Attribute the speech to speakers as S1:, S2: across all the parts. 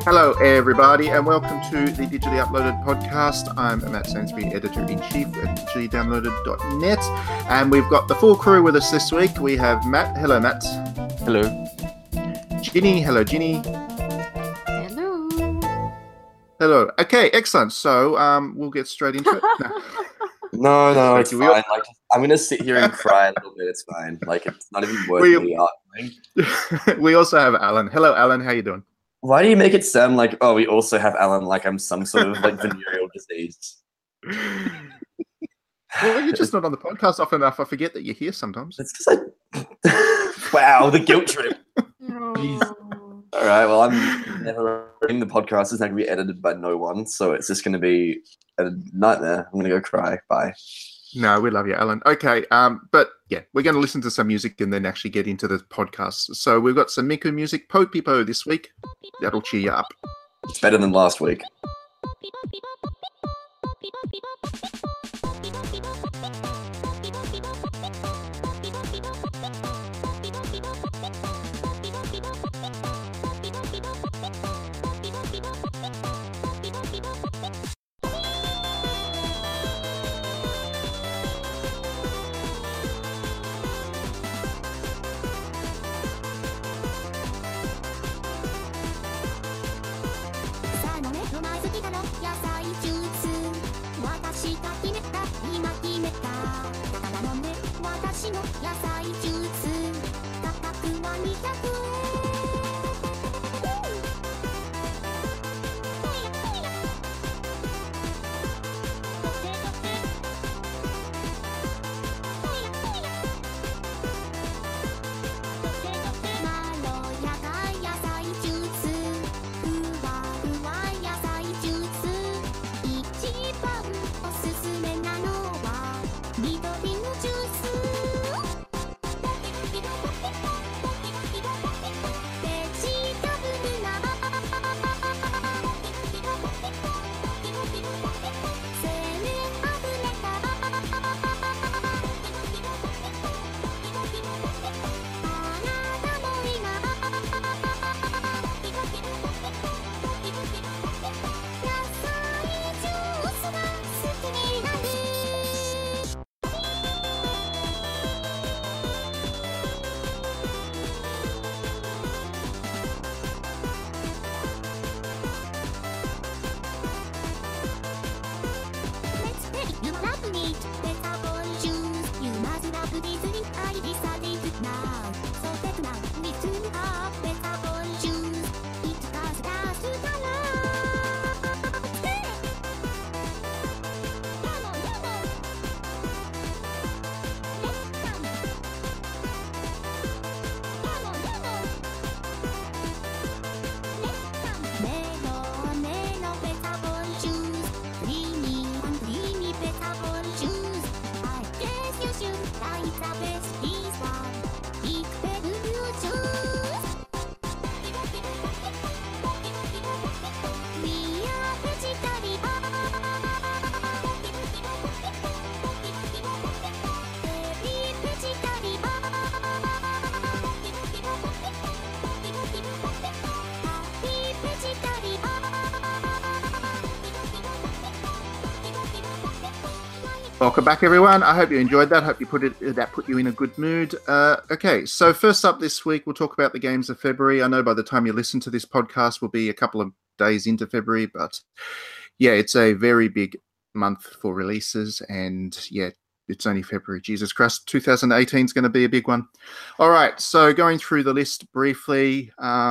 S1: Hello, everybody, and welcome to the Digitally Uploaded podcast. I'm Matt Sainsbury, Editor-in-Chief at digitallydownloaded.net, and we've got the full crew with us this week. We have Matt. Hello, Matt.
S2: Hello.
S1: Ginny. Hello, Ginny.
S3: Hello.
S1: Hello. Okay, excellent. So we'll get straight into it.
S2: No, it's fine. Like, I'm going to sit here and cry a little bit. It's fine. Like, it's not even worth me arguing.
S1: We also have Alan. Hello, Alan. How you doing?
S2: Why do you make it sound like, oh, we also have Alan, like I'm some sort of like venereal disease?
S1: Well, you're just not on the podcast often enough. I forget that you're here sometimes.
S2: It's just like, wow, the guilt trip.
S3: No.
S2: All right, well, I'm never in the podcast. It's not going to be edited by no one, so it's just going to be a nightmare. I'm going to go cry. Bye.
S1: No, we love you, Alan. Okay, but yeah, we're going to listen to some music and then actually get into the podcast. So we've got some Miku music, Po Pipo this week. That'll cheer you up.
S2: It's better than last week.
S1: Welcome back, everyone. I hope you enjoyed that. I hope that put you in a good mood. Okay, so first up this week, we'll talk about the games of February. I know by the time you listen to this podcast, we'll be a couple of days into February, but yeah, it's a very big month for releases, and yeah, it's only February. Jesus Christ, 2018 is going to be a big one. All right, so going through the list briefly,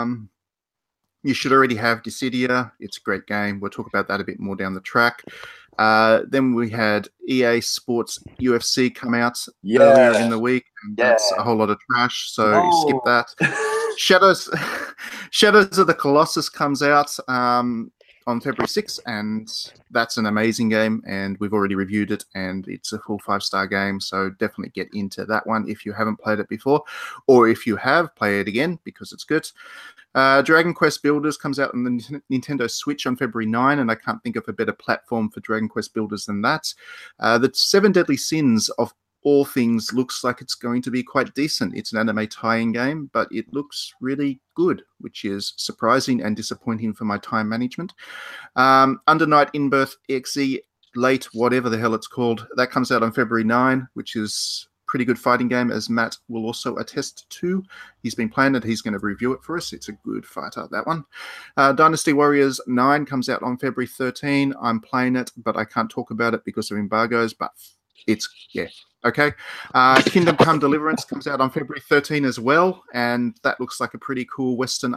S1: you should already have Dissidia. It's a great game. We'll talk about that a bit more down the track. Then we had EA Sports UFC come out earlier in the week. And that's a whole lot of trash, so skip that. Shadows of the Colossus comes out on February 6th, and that's an amazing game, and we've already reviewed it, and it's a full 5-star game, so definitely get into that one if you haven't played it before, or if you have, play it again because it's good. Dragon Quest Builders comes out on the Nintendo Switch on February 9, and I can't think of a better platform for Dragon Quest Builders than that. The 7 Deadly Sins of all things, looks like it's going to be quite decent. It's an anime tie-in game, but it looks really good, which is surprising and disappointing for my time management. Under Night In Birth EXE Late, whatever the hell it's called, that comes out on February 9, which is pretty good fighting game, as Matt will also attest to. He's been playing it. He's going to review it for us. It's a good fighter, that one. Dynasty Warriors 9 comes out on February 13. I'm playing it, but I can't talk about it because of embargoes, but it's, yeah, okay. Kingdom Come Deliverance comes out on February 13 as well, and that looks like a pretty cool Western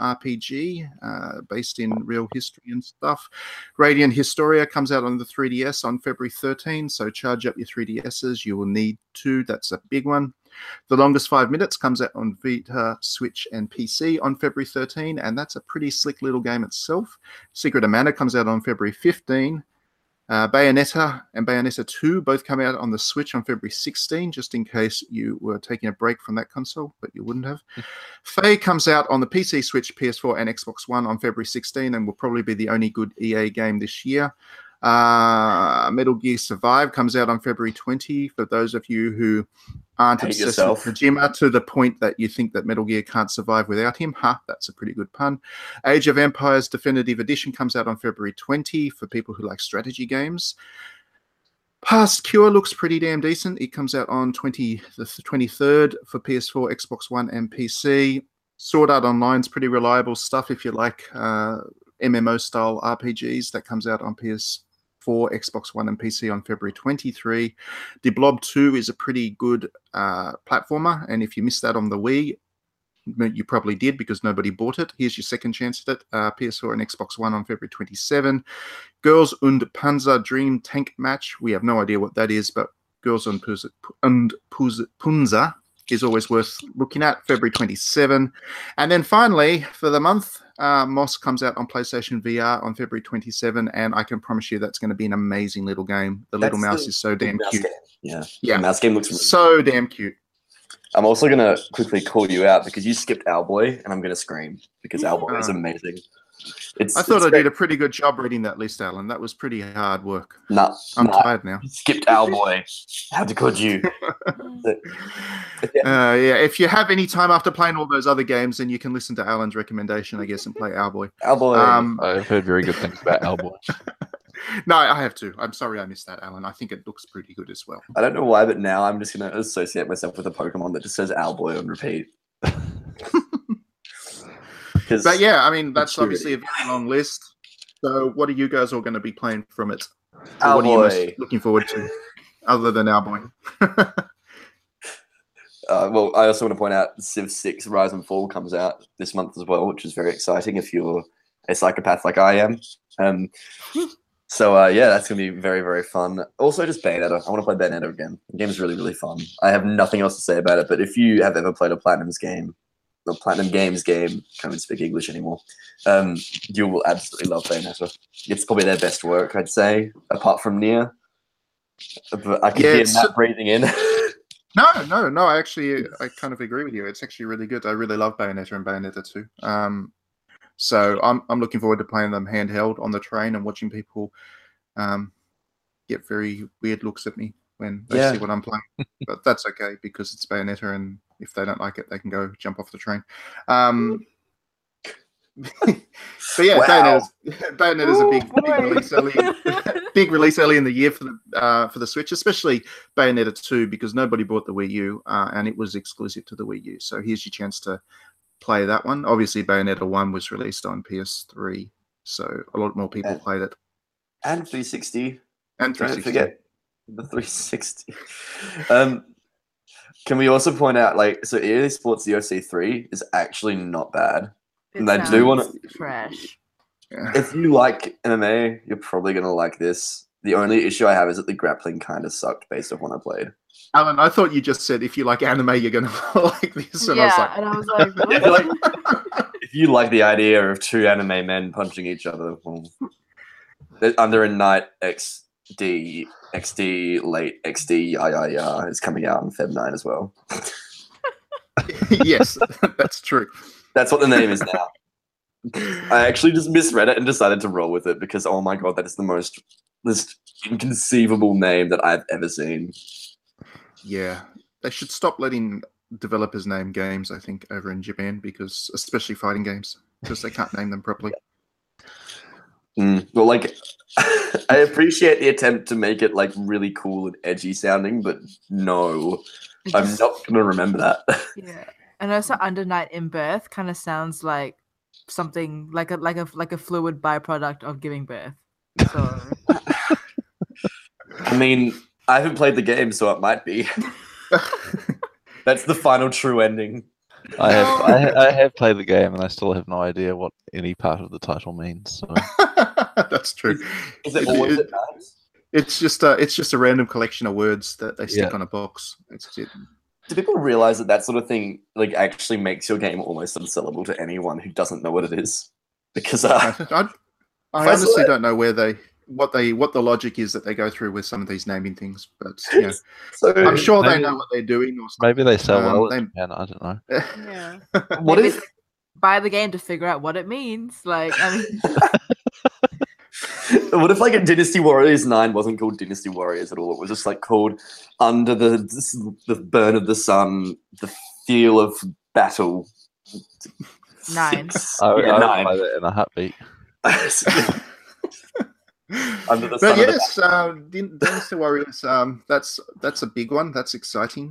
S1: RPG based in real history and stuff. Radiant Historia comes out on the 3DS on February 13, so charge up your 3DSs. You will need to. That's a big one. The Longest 5 Minutes comes out on Vita, Switch, and PC on February 13, and that's a pretty slick little game itself. Secret of Mana comes out on February 15. Bayonetta and Bayonetta 2 both come out on the Switch on February 16, just in case you were taking a break from that console, but you wouldn't have. Faye comes out on the PC, Switch, PS4, and Xbox One on February 16, and will probably be the only good EA game this year. Metal Gear Survive comes out on February 20. For those of you who aren't
S2: Hate
S1: obsessed
S2: yourself.
S1: with Kojima to the point that you think that Metal Gear can't survive without him, that's a pretty good pun. Age of Empires Definitive Edition comes out on February 20 for people who like strategy games. Past Cure looks pretty damn decent. It comes out on the 23rd for PS4, Xbox One, and PC. Sword Art Online's pretty reliable stuff if you like MMO-style RPGs. That comes out on PS4, Xbox One, and PC on February 23. The Blob 2 is a pretty good platformer, and if you missed that on the Wii, you probably did because nobody bought it. Here's your second chance at it. PS4 and Xbox One on February 27. Girls und Panzer Dream Tank Match. We have no idea what that is, but Girls und Panzer is always worth looking at, February 27. And then finally, for the month, Moss comes out on PlayStation VR on February 27, and I can promise you that's going to be an amazing little game. The little mouse is so damn cute.
S2: Yeah,
S1: Yeah.
S2: The mouse game looks really
S1: So damn cute.
S2: I'm also going to quickly call you out because you skipped Owlboy, and I'm going to scream because Owlboy is amazing.
S1: I thought I did a pretty good job reading that list, Alan. That was pretty hard work.
S2: Nah,
S1: I'm tired now.
S2: You skipped Owlboy. How could you?
S1: Yeah, if you have any time after playing all those other games, then you can listen to Alan's recommendation, I guess, and play Owlboy.
S2: Owlboy.
S4: I've heard very good things about Owlboy.
S1: No, I have to. I'm sorry I missed that, Alan. I think it looks pretty good as well.
S2: I don't know why, but now I'm just going to associate myself with a Pokemon that just says Owlboy on repeat.
S1: But yeah, I mean, that's
S2: Maturity.
S1: obviously a very long list. So what are you guys all going to be playing from it? Or
S2: Owlboy.
S1: what are you most looking forward to, other than Owlboy?
S2: Well, I also want to point out Civ 6 Rise and Fall comes out this month as well, which is very exciting if you're a psychopath like I am. So yeah, that's going to be very, very fun. Also, just Bayonetta. I want to play Bayonetta again. The game is really, really fun. I have nothing else to say about it, but if you have ever played a Platinum Games game, can't even speak English anymore, you will absolutely love Bayonetta. It's probably their best work, I'd say, apart from Nier. But I can hear Matt breathing in.
S1: No. I kind of agree with you. It's actually really good. I really love Bayonetta and Bayonetta 2. So I'm looking forward to playing them handheld on the train and watching people get very weird looks at me when they see what I'm playing. But that's okay because it's Bayonetta, and if they don't like it, they can go jump off the train. But yeah,
S2: Wow.
S1: Bayonetta's a big release early in the year for the Switch, especially Bayonetta 2, because nobody bought the Wii U and it was exclusive to the Wii U. So here's your chance to play that one. Obviously, Bayonetta 1 was released on PS3, so a lot more people played it.
S2: And 360.
S1: And
S2: Don't
S1: 360.
S2: forget the 360. Can we also point out, so EA Sports UFC 3 is actually not bad. And I do want to.
S3: Fresh.
S1: Yeah.
S2: If you like MMA, you're probably going to like this. The only issue I have is that the grappling kind of sucked based on what I played.
S1: Alan, I thought you just said if you like anime, you're going to like this. And
S3: Yeah,
S1: I was like,
S3: really?
S2: If you like the idea of two anime men punching each other, well, Under a Night XD late XD is coming out on Feb 9 as well.
S1: yes, that's true.
S2: That's what the name is now. I actually just misread it and decided to roll with it because, oh my god, that is the most inconceivable name that I've ever seen.
S1: Yeah, they should stop letting developers name games. I think over in Japan, because especially fighting games, because they can't name them properly.
S2: Well, like, I appreciate the attempt to make it like really cool and edgy sounding, but no,
S3: It
S2: I'm
S3: just-
S2: not gonna remember that.
S3: Yeah, and also Under Night in Birth kind of sounds like something like a fluid byproduct of giving birth. So
S2: I mean, I haven't played the game, so it might be. That's the final true ending.
S4: I have played the game and I still have no idea what any part of the title means. So.
S1: That's true.
S2: Is it always that matters?
S1: It's just a random collection of words that they stick on a box. That's it.
S2: Do people realize that sort of thing like actually makes your game almost unsellable to anyone who doesn't know what it is? Because
S1: I honestly don't know what the logic is that they go through with some of these naming things, but
S2: so
S1: I'm sure they
S4: maybe-
S1: know what they're doing. Or
S4: Maybe they sell well
S1: they-
S4: in Japan, I don't know.
S3: yeah,
S2: what
S3: Maybe
S2: if
S3: buy the game to figure out what it means. Like, I mean,
S2: what if like a Dynasty Warriors 9 wasn't called Dynasty Warriors at all? It was just like called Under the Burn of the Sun, the Feel of Battle.
S3: 9.
S4: I would
S2: nine.
S4: play that in a heartbeat.
S2: Under the
S1: But
S2: sun.
S1: yes, Dynasty Warriors. That's a big one. That's exciting.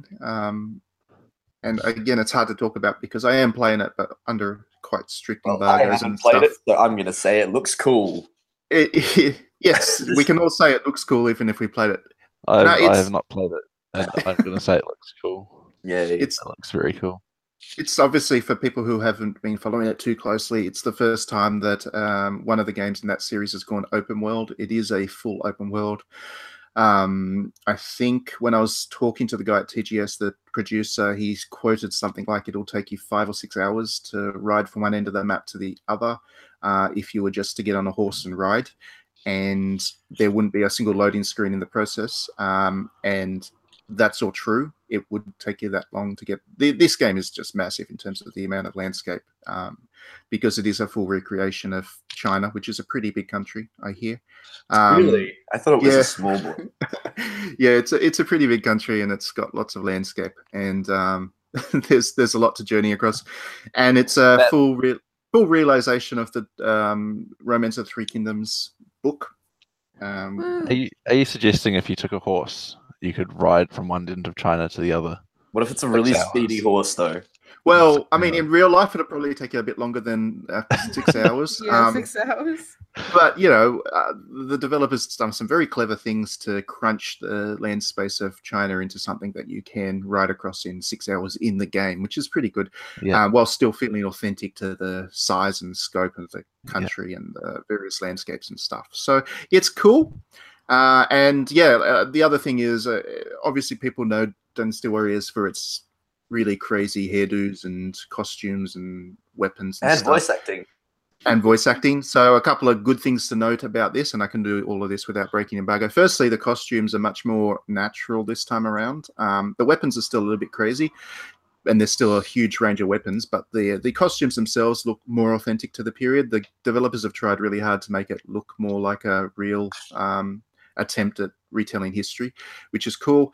S1: And again, it's hard to talk about because I am playing it, but under quite strict
S2: I
S1: embargoes
S2: haven't
S1: and
S2: played
S1: stuff.
S2: it, so I'm gonna say it looks cool.
S1: Yes, we can all say it looks cool, even if we played it.
S4: I
S1: it's-
S4: have not played it, and I'm going to say it looks cool.
S2: Yeah,
S1: It's
S4: It looks very cool.
S1: It's obviously for people who haven't been following it too closely. It's the first time that one of the games in that series has gone open world. It is a full open world. I think when I was talking to the guy at TGS, the producer, he's quoted something like it'll take you 5 or 6 hours to ride from one end of the map to the other if you were just to get on a horse and ride. And there wouldn't be a single loading screen in the process. And that's all true. It would take you that long to get. This game is just massive in terms of the amount of landscape, because it is a full recreation of China, which is a pretty big country, I hear.
S2: really? I thought it was
S1: yeah.
S2: a small one.
S1: Yeah, it's a pretty big country, and it's got lots of landscape, and there's a lot to journey across, and it's a full realization of the Romance of Three Kingdoms book.
S4: Are you suggesting if you took a horse, you could ride from one end of China to the other?
S2: What if it's a really
S4: 6 hours.
S2: speedy horse, though?
S1: Well, I mean, in real life, it'll probably take you a bit longer than 6 hours.
S3: Yeah, 6 hours.
S1: But, the developers done some very clever things to crunch the land space of China into something that you can ride across in 6 hours in the game, which is pretty good,
S4: Yeah.
S1: while still feeling authentic to the size and scope of the country and the various landscapes and stuff. So it's cool. The other thing is, obviously, people know Dynasty Warriors for its really crazy hairdos and costumes and weapons and stuff.
S2: voice acting.
S1: And voice acting. So a couple of good things to note about this, and I can do all of this without breaking embargo. Firstly, the costumes are much more natural this time around. The weapons are still a little bit crazy, and there's still a huge range of weapons, but the costumes themselves look more authentic to the period. The developers have tried really hard to make it look more like a real attempt at retelling history, which is cool.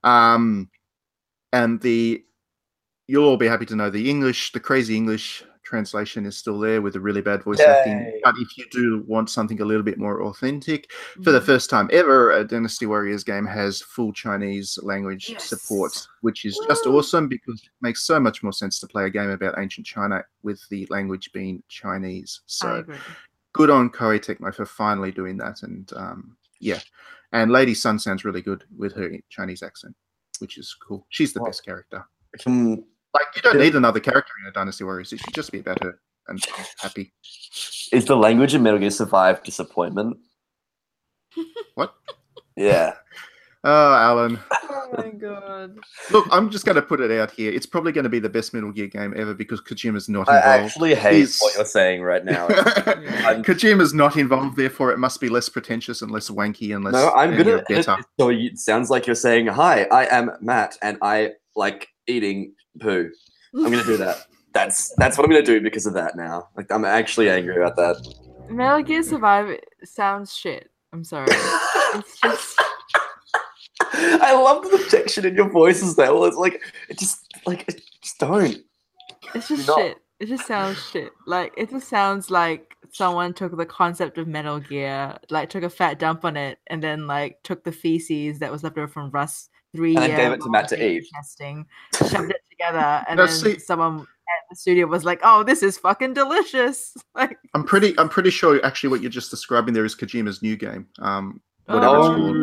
S1: You'll all be happy to know the crazy English translation is still there with the really bad voice acting. But if you do want something a little bit more authentic, for the first time ever, a Dynasty Warriors game has full Chinese language support, which is just awesome because it makes so much more sense to play a game about ancient China with the language being Chinese.
S3: I
S1: So
S3: agree.
S1: good on Koei Tecmo for finally doing that. And and Lady Sun sounds really good with her Chinese accent, which is cool. She's the best character. Like, you don't need another character in a Dynasty Warriors. It should just be about her, and I'm happy.
S2: Is the language in Metal Gear Survive disappointment?
S1: What?
S2: Yeah.
S1: Oh, Alan.
S3: Oh my god.
S1: Look, I'm just going to put it out here. It's probably going to be the best Metal Gear game ever because Kojima's not
S2: I
S1: involved.
S2: actually hate what you're saying right now.
S1: Kojima's not involved, therefore it must be less pretentious and less wanky and less
S2: No, I'm gonna
S1: better.
S2: So it sounds like you're saying, "Hi, I am Matt, and I like eating poo." I'm gonna do that. That's what I'm gonna do because of that now. Like, I'm actually angry about that.
S3: Metal Gear Survive sounds shit. I'm sorry. It's just
S2: I love the objection in your voice as well. It's like it just don't.
S3: It's just
S2: You're not-
S3: shit. It just sounds shit. Like it just sounds like someone took the concept of Metal Gear, like took a fat dump on it, and then like took the feces that was left over from Rust 3
S2: And then
S3: year
S2: gave it to Matt to
S3: beta
S2: eat.
S3: testing, shoved it together, and
S1: No,
S3: then
S1: see-
S3: someone at the studio was like, "Oh, this is fucking delicious!" Like,
S1: I'm pretty sure actually what you're just describing there is Kojima's new game. Whatever it's
S2: Oh,
S1: called.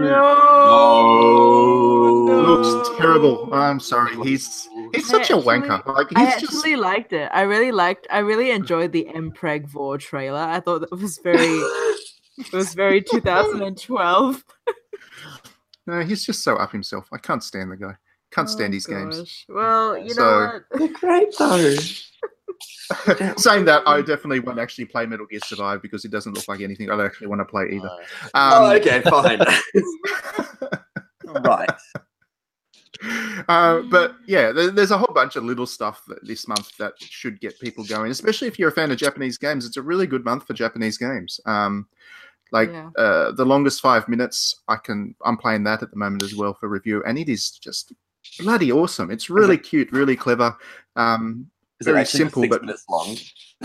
S3: no,
S1: Looks terrible. I'm sorry. He's such a wanker. Like
S3: I
S1: he's just
S3: actually liked it. I really enjoyed the Mpreg Vor trailer. I thought that was very 2012.
S1: no, he's just so up himself. I can't stand the guy. Can't stand his games.
S3: Gosh. Well, you
S1: So-
S3: know what?
S2: They're great though.
S1: Saying that, I definitely won't actually play Metal Gear Survive because it doesn't look like anything I'd actually want to play either.
S2: Oh, okay, fine. Right.
S1: But yeah, there's a whole bunch of little stuff this month that should get people going, especially if you're a fan of Japanese games. It's a really good month for Japanese games.
S3: Yeah.
S1: The longest 5 minutes, I'm playing that at the moment as well for review, and it is just bloody awesome. It's really cute, really clever.
S2: Is it
S1: Very
S2: actually
S1: simple,
S2: 6
S1: but
S2: minutes long?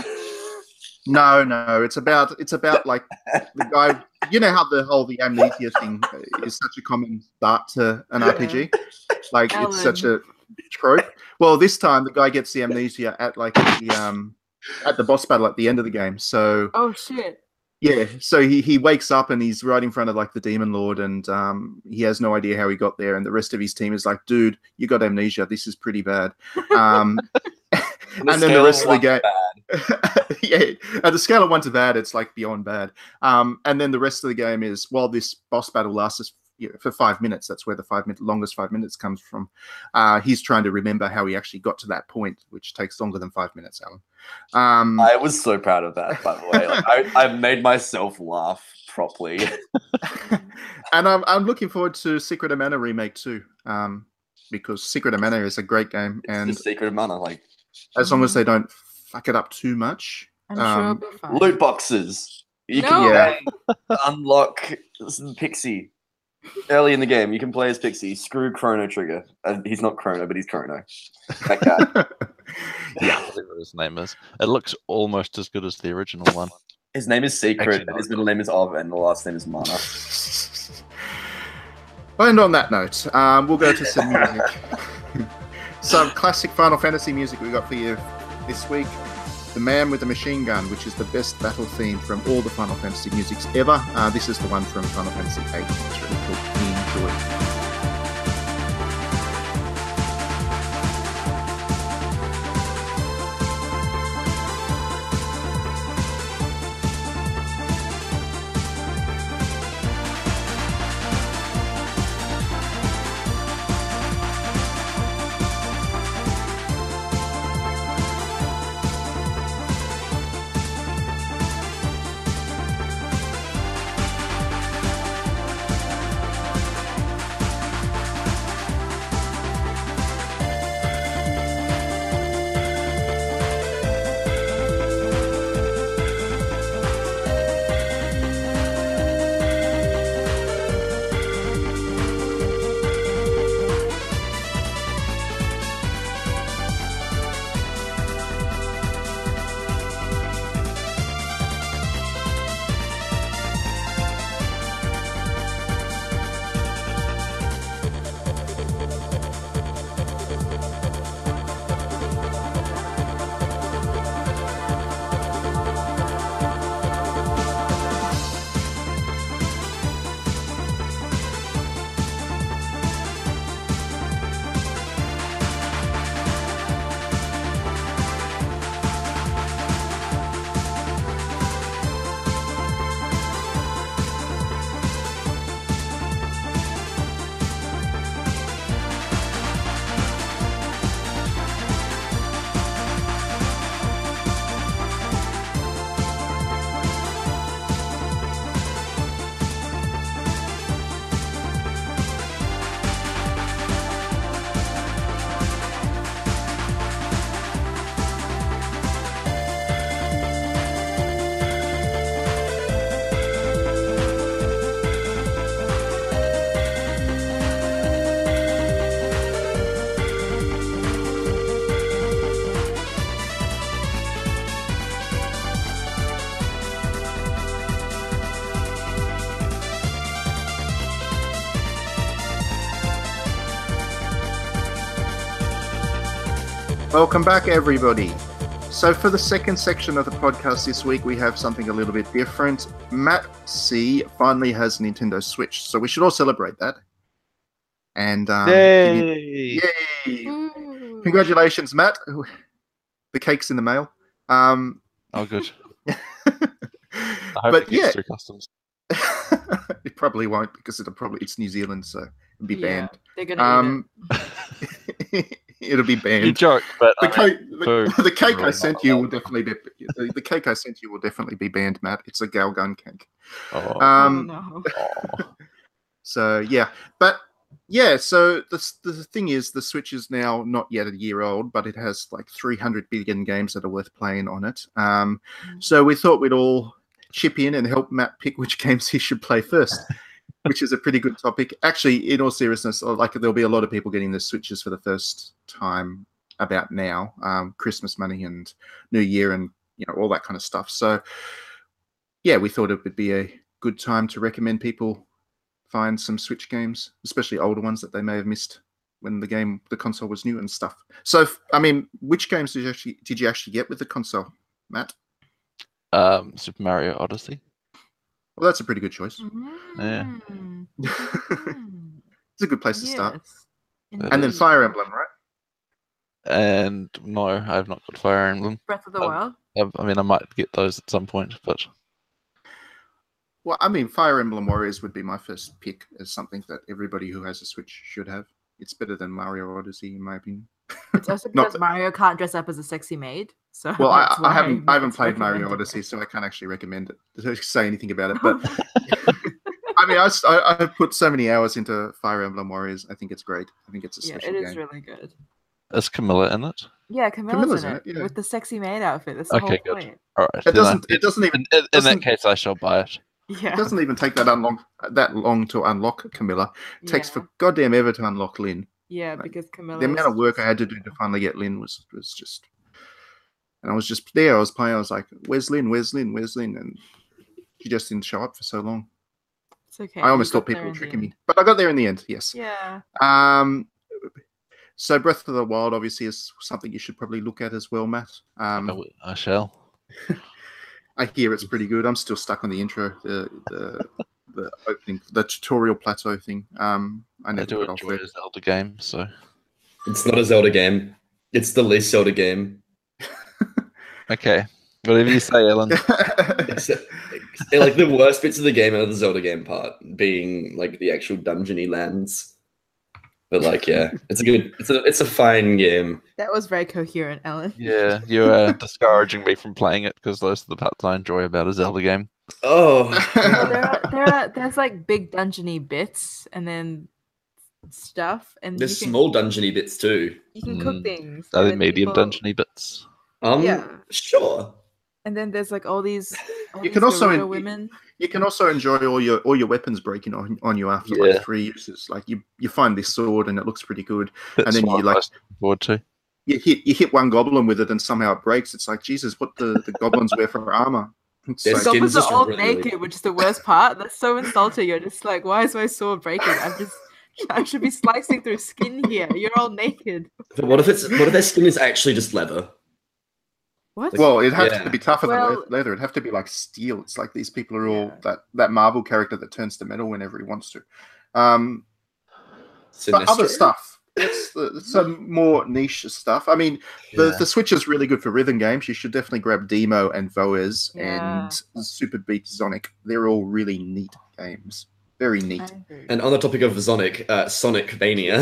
S1: no, it's about like the guy. You know how the amnesia thing is such a common start to an RPG. Like it's such a trope. Well, this time the guy gets the amnesia at the boss battle at the end of the game. So
S3: Oh shit.
S1: yeah, so he wakes up and he's right in front of like the demon lord, and he has no idea how he got there, and the rest of his team is like, dude, you got amnesia. This is pretty bad. And then the rest of the game, yeah, at the scale of 1 to bad, it's like beyond bad. And then the rest of the game is, while this boss battle lasts for 5 minutes, that's where the longest 5 minutes comes from. He's trying to remember how he actually got to that point, which takes longer than 5 minutes, Alan.
S2: I was so proud of that, by the way. Like, I made myself laugh properly.
S1: And I'm looking forward to Secret of Mana Remake too, because Secret of Mana is a great game,
S2: It's
S1: and
S2: the secret of mana, like
S1: as long as they don't fuck it up too much.
S3: I'm sure it'll be fine.
S2: loot boxes. You
S3: No.
S2: can unlock Pixie early in the game. You can play as Pixie. Screw Chrono Trigger. He's not Chrono, but he's Chrono. That guy.
S1: Yeah.
S4: Whatever his name is. It looks almost as good as the original one.
S2: His name is Secret,
S4: Actually,
S2: and
S4: not.
S2: his middle name is Ov, and the last name is Mana.
S1: And on that note, we'll go to some music. Some classic Final Fantasy music we got for you this week. The Man with the Machine Gun, which is the best battle theme from all the Final Fantasy musics ever. This is the one from Final Fantasy VIII. It's really cool. Enjoy. Welcome back, everybody. So for the second section of the podcast this week, we have something a little bit different. Matt C finally has a Nintendo Switch, so we should all celebrate that. And
S4: Yay!
S1: yay!
S3: Ooh.
S1: Congratulations, Matt. The cake's in the mail.
S4: Oh, good. I hope
S1: But
S4: it gets
S1: yeah,
S4: through customs.
S1: it probably won't because it's New Zealand, so it'll be banned.
S3: They're gonna
S1: It'll be
S4: You
S1: banned.
S4: joke, but
S1: The
S4: I mean,
S1: cake,
S4: food
S1: the cake I
S4: really
S1: sent
S4: not
S1: you
S4: allowed.
S1: will definitely be the cake I sent you will definitely be banned, Matt. It's a Galgun cake.
S4: Oh,
S3: Oh
S1: Um,
S3: no.
S4: oh.
S1: So yeah, but yeah, so the thing is, the Switch is now not yet a year old, but it has like 300 billion games that are worth playing on it. So we thought we'd all chip in and help Matt pick which games he should play first, which is a pretty good topic. Actually, in all seriousness, like there'll be a lot of people getting the Switches for the first time about now, Christmas money and New Year and all that kind of stuff. So yeah, we thought it would be a good time to recommend people find some Switch games, especially older ones that they may have missed when the console was new and stuff. So, I mean, which games did you actually get with the console, Matt?
S4: Super Mario Odyssey.
S1: Well, that's a pretty good choice.
S4: Yeah.
S3: Mm.
S1: It's a good place to start.
S3: Yes.
S1: And then
S3: Indeed.
S1: Fire Emblem, right?
S4: And no, I have not got Fire Emblem.
S3: Breath of the
S4: Um,
S3: Wild.
S4: I mean, I might get those at some point, but
S1: Well, I mean, Fire Emblem Warriors would be my first pick as something that everybody who has a Switch should have. It's better than Mario Odyssey, in my opinion.
S3: It's also
S1: Not
S3: because Mario can't dress up as a sexy maid. So
S1: Well,
S3: that's
S1: I
S3: why
S1: haven't
S3: it's
S1: played Mario
S3: recommended.
S1: Odyssey, so I can't actually recommend it to say anything about it. But I mean, I put so many hours into Fire Emblem Warriors. I think it's great. I think it's a
S3: Yeah,
S1: special
S3: it is
S1: game.
S3: really good.
S4: is Camilla in it?
S3: Yeah,
S1: Camilla's
S3: Camilla's in it
S1: yeah.
S3: with the sexy maid outfit. That's the
S4: Okay,
S3: whole
S4: good.
S3: point.
S4: All right.
S1: It
S4: then
S1: doesn't even
S4: in that
S1: doesn't-
S4: case, I shall buy it.
S3: Yeah.
S1: it doesn't even take that long to unlock Camilla. It takes
S3: yeah.
S1: for goddamn ever to unlock Lynn.
S3: Yeah,
S1: like,
S3: because Camilla.
S1: The amount of work I had to do to finally get Lynn was just. And I was just there. I was playing. I was like, "Where's Lynn? Where's Lynn? Where's Lynn?" And she just didn't show up for so long.
S3: It's okay.
S1: I almost
S3: you
S1: thought
S3: got
S1: people
S3: there
S1: were
S3: in the
S1: tricking me,
S3: end.
S1: but I got there in the end. Yes.
S3: Yeah.
S1: So Breath of the Wild obviously is something you should probably look at as well, Matt.
S4: I shall.
S1: I hear it's pretty good. I'm still stuck on the intro, the opening, the tutorial plateau thing. I
S4: I
S1: never
S4: do
S1: got off
S4: enjoy
S1: there.
S4: a Zelda game, so
S2: It's not a Zelda game. It's the least Zelda game.
S4: okay. Whatever you say, Ellen.
S2: It's like the worst bits of the game are the Zelda game part, being like the actual dungeony lands. But like, yeah, it's a fine game.
S3: That was very coherent, Ellen.
S4: Yeah, you're discouraging me from playing it because those are the parts I enjoy about a Zelda game.
S2: Oh,
S3: Well, there's like big dungeony bits and then stuff, and
S2: there's
S3: you can,
S2: small dungeony bits too.
S3: you can cook
S4: Mm.
S3: things.
S4: Are
S3: and
S4: they
S3: then
S4: medium
S3: people-
S4: dungeony bits?
S3: Yeah.
S2: Sure.
S3: And then there's like all these.
S1: You can also
S3: Gerudo women.
S1: You can also enjoy all your weapons breaking on you after
S4: Yeah.
S1: like 3 uses. Like you find this sword and it looks pretty good.
S4: That's
S1: then
S4: what
S1: you
S4: I'm
S1: like-
S4: most looking forward to.
S1: You hit one goblin with it and somehow it breaks. It's like Jesus, what the goblins wear for armor? It's
S2: Their
S1: like-
S2: skin-
S3: Goblins
S2: Skin's
S3: are
S2: just
S3: all
S2: really,
S3: naked,
S2: really-
S3: which is the worst part. That's so insulting. You're just like, why is my sword breaking? I should be slicing through skin here. You're all naked.
S2: But what if their skin is actually just leather?
S3: What?
S1: well, it'd have
S2: Yeah.
S1: to be tougher
S3: Well-
S1: than leather. It'd have to be like steel. It's like these people are all
S3: Yeah.
S1: that Marvel character that turns to metal whenever he wants to. But other
S2: Sinestro?
S1: stuff. It's some more niche stuff. I mean,
S2: Yeah.
S1: the Switch is really good for rhythm games. You should definitely grab Demo and Voez
S3: Yeah.
S1: and Super Beat Sonic. They're all really neat games. Very neat.
S3: I agree.
S2: And on the topic of Sonic Mania,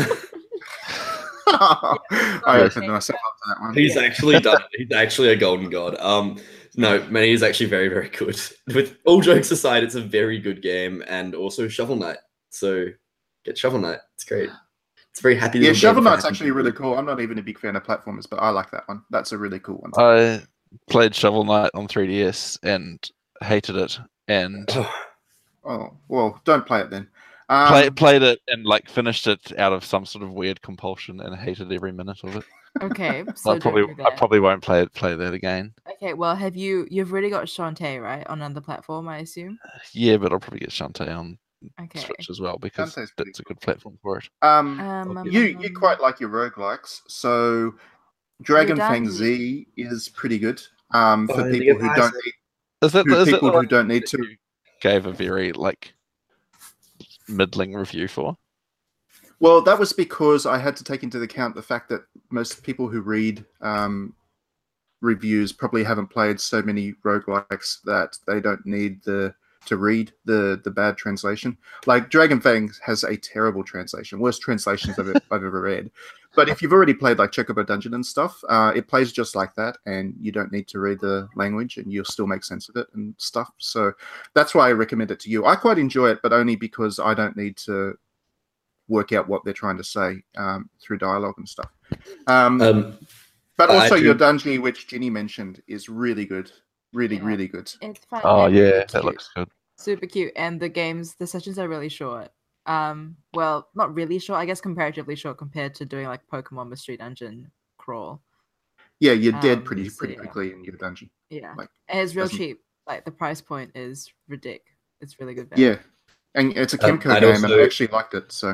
S1: I opened myself up to that one.
S2: he's actually done. He's actually a golden god. No, Mania is actually very, very good. With all jokes aside, it's a very good game, and also Shovel Knight. So get Shovel Knight. It's great. It's very happy.
S1: Yeah,
S2: little
S1: Shovel
S2: game for
S1: Knight's
S2: happy
S1: actually
S2: people.
S1: really cool. I'm not even a big fan of platformers, but I like that one. That's a really cool one.
S4: I played Shovel Knight on 3DS and hated it, and
S1: Oh, well, don't play it then.
S4: played it and like finished it out of some sort of weird compulsion and hated every minute of it.
S3: Okay,
S4: So
S3: so
S4: I probably won't play that again.
S3: Okay, well, you've already got Shantae, right, on another platform, I assume?
S4: Yeah, but I'll probably get Shantae on
S3: Okay.
S4: Switch as well because
S1: Shantae's pretty
S4: it's a good platform for it.
S1: you quite like your roguelikes, so Dragonfang
S3: Yodangi.
S1: Z is pretty good.
S2: Oh,
S1: For
S2: did you
S1: people
S2: get
S1: who
S2: nice?
S1: don't need,
S4: Is it
S1: who
S4: is it
S1: people
S4: the
S1: who
S4: one
S1: don't need
S4: that
S1: to.
S4: you gave a very like middling review for?
S1: Well, that was because I had to take into account the fact that most people who read reviews probably haven't played so many roguelikes that they don't need to read the bad translation. Like Dragonfang has a terrible translation, worst translations I've ever read. But if you've already played like Chocobo Dungeon and stuff, it plays just like that, and you don't need to read the language, and you'll still make sense of it and stuff. So that's why I recommend it to you. I quite enjoy it, but only because I don't need to work out what they're trying to say through dialogue and stuff. But also your Yodangi, which Ginny mentioned, is really good. Really good.
S3: It's fun.
S4: Oh
S3: and
S4: yeah,
S3: really
S4: that
S3: cute.
S4: looks good.
S3: Super cute. And the sessions are really short. Well, not really short, I guess comparatively short compared to doing like Pokemon Mystery Dungeon crawl.
S1: Yeah, you're dead pretty
S3: so yeah.
S1: quickly in your dungeon.
S3: Yeah.
S1: Like,
S3: and it's real
S1: doesn't-
S3: cheap. Like the price point is ridiculous. It's really good value.
S1: Yeah, and it's a Kimco
S2: I'd
S1: game,
S2: also-
S1: and I actually liked it. So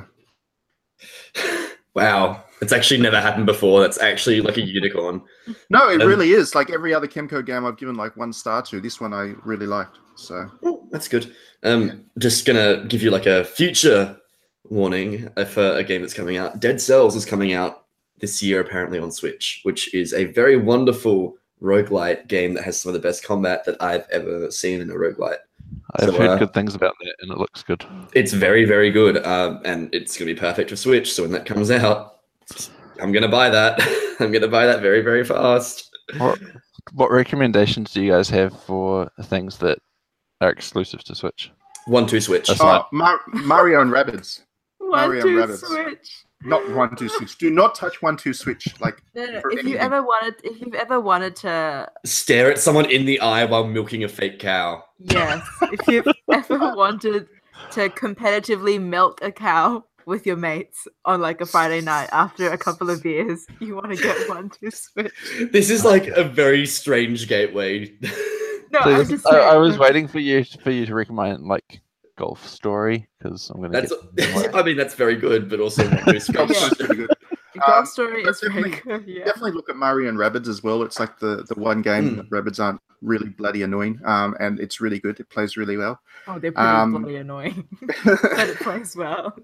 S2: Wow, it's actually never happened before. That's actually like a unicorn.
S1: no, it really is. Like every other Kimco game, I've given like 1 star to. This one I really liked. So
S2: Oh, that's good. Just gonna give you like a future warning for a game that's coming out. Dead Cells is coming out this year, apparently on Switch, which is a very wonderful roguelite game that has some of the best combat that I've ever seen in a roguelite.
S4: I've
S2: So,
S4: heard good things about that, and it looks good.
S2: It's very, very good, and it's gonna be perfect for Switch. So when that comes out, I'm gonna buy that. I'm gonna buy that very, very fast.
S4: What recommendations do you guys have for things that are exclusive to Switch?
S2: 1-2 Switch.
S4: That's fine.
S1: Mario and Rabbids.
S3: 1,
S1: Mario
S3: 2,
S1: Rabbids.
S3: Switch.
S1: Not 1-2 Switch. Do not touch 1-2 Switch. Like
S3: No,
S1: for
S3: if you've
S1: anything.
S3: ever wanted to,
S2: Stare at someone in the eye while milking a fake cow.
S3: yes, if you've ever wanted to competitively milk a cow with your mates on like a Friday night after a couple of beers, you want to get 1-2 Switch.
S2: This is like a very strange gateway.
S3: No,
S4: So
S3: I'm just saying.
S4: I was waiting for you to recommend like Golf Story because I'm gonna.
S2: I mean, that's very good, but also 1-2 Switch.
S1: Golf
S3: Yeah.
S1: Story's pretty good.
S3: Golf Story
S1: but
S3: is very good. Yeah.
S1: Definitely look at Mario and Rabbids as well. It's like the one game that Rabbids aren't really bloody annoying, and it's really good. It plays really well.
S3: Oh, they're pretty bloody annoying, but it plays well.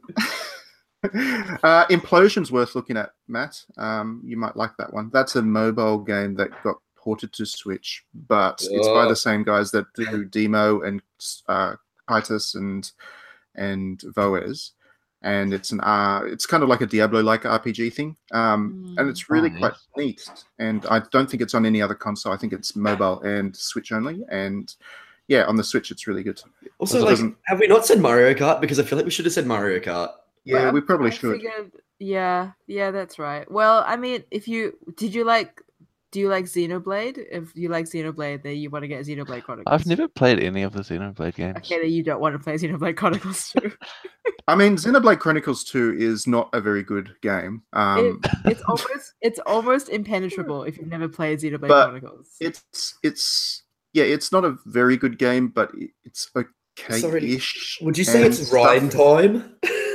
S1: Implosion's worth looking at, Matt. You might like that one. That's a mobile game that got ported to Switch, but it's by the same guys that do Demo and Titus and Voez, and it's kind of like a Diablo-like RPG thing, and it's really quite neat. And I don't think it's on any other console. I think it's mobile and Switch only, and yeah, on the Switch it's really good.
S2: Also, like, have we not said Mario Kart? Because I feel like we should have said Mario Kart.
S1: Yeah, we probably
S3: I
S1: should.
S3: figured- yeah, that's right. Well, I mean, do you like Xenoblade? If you like Xenoblade, then you want to get Xenoblade Chronicles.
S4: I've never played any of the Xenoblade games.
S3: Okay, then you don't want to play Xenoblade Chronicles 2.
S1: I mean, Xenoblade Chronicles 2 is not a very good game.
S3: It's almost impenetrable if you've never played Xenoblade
S1: But
S3: Chronicles.
S1: It's not a very good game, but it's okay-ish.
S2: Would you say
S1: and
S2: it's Rhine time?